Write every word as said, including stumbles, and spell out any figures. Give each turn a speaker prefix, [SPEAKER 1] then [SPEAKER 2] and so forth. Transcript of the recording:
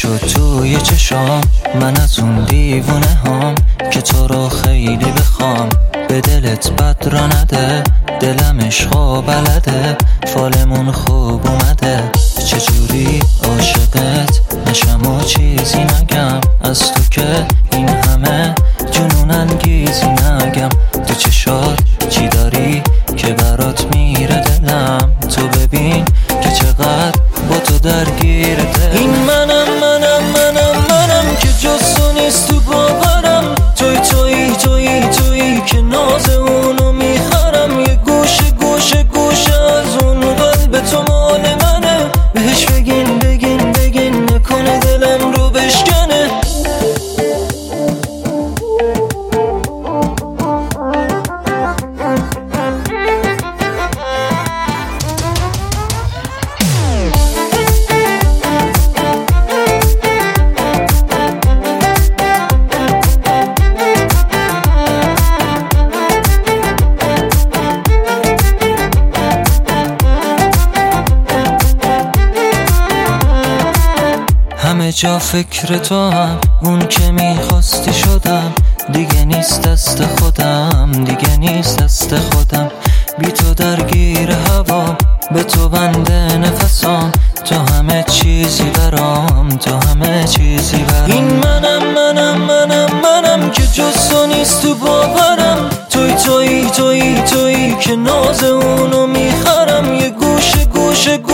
[SPEAKER 1] شد توی چشام، من از اون دیوونه هام که تو رو خیلی بخوام. به دلت بد را نده، دلم عشقا بلده، فالمون خوب اومده. چجوری عاشقت نشم و چیزی نگم، از تو که این همه جنون انگیزی نگم. تو چشات چی داری که برات میره دلم، تو ببین که چقدر با تو درگیر دل. این منم منم منم منم که جز تو نیست تو باورم، توی توی توی توی که ناز اونو میخرم. یه گوشه گوشه گوشه از اون قلب تو مال منه، بهش بگین بگین بگین نکنه دلم رو بشکنه. همه جا فکر تو هم، اون که میخواستی شدم. دیگه نیست دست خودم، دیگه نیست دست خودم. بی تو درگیر هوا، به تو بنده نفسام. تو همه چیزی برام، تو همه چیزی برام. این منم منم منم منم که جز تو نیست تو باورم، توی توی توی توی که ناز اونو میخرم. یه گوشه گوشه گوشه